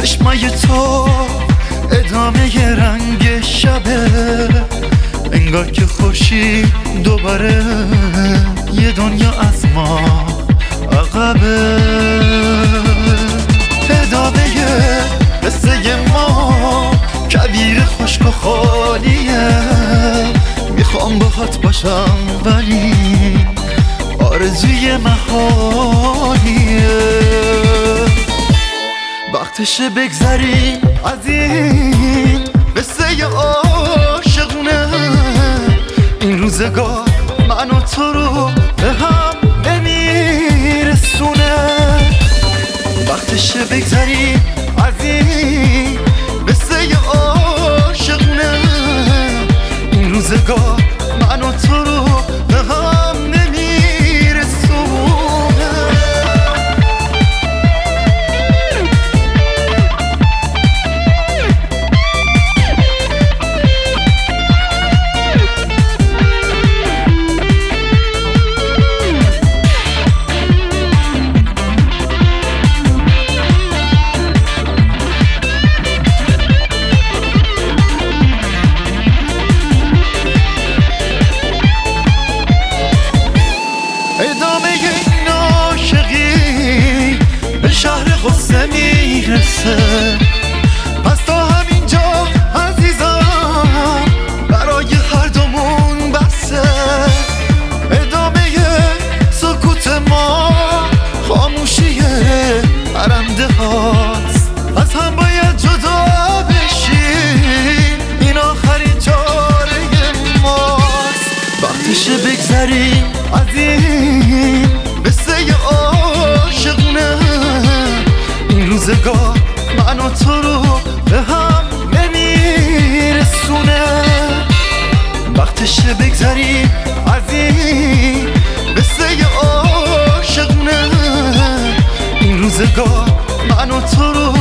چشمای تو ادامه رنگ شبه، انگار که خورشید دوباره یه دنیا از ما عقبه. ادامه قصه ما کویر خشک و خالیه، میخوام باهات باشم ولی آرزوی محالیه. وقتشه بگذری از این قصه عاشقونه، این روزگار من و تو رو به هم نمیرسونه. وقتشه بگذری از این قصه عاشقونه، این روزگار من و تو رو به هم ادامه این عاشقی به شهر غصه میرسه. پس تا همینجا عزیزم برای هر دومون بسه. ادامه سکوت ما خاموشی پرنده هاست، پس هم باید جدا بشیم، این آخرین چاره ماست. وقتشه بگذری از این قصه عاشقونه، این روزگار من و تو رو به هم نمیرسونه. وقتشه بگذری از این قصه عاشقونه، این روزگار من و تو رو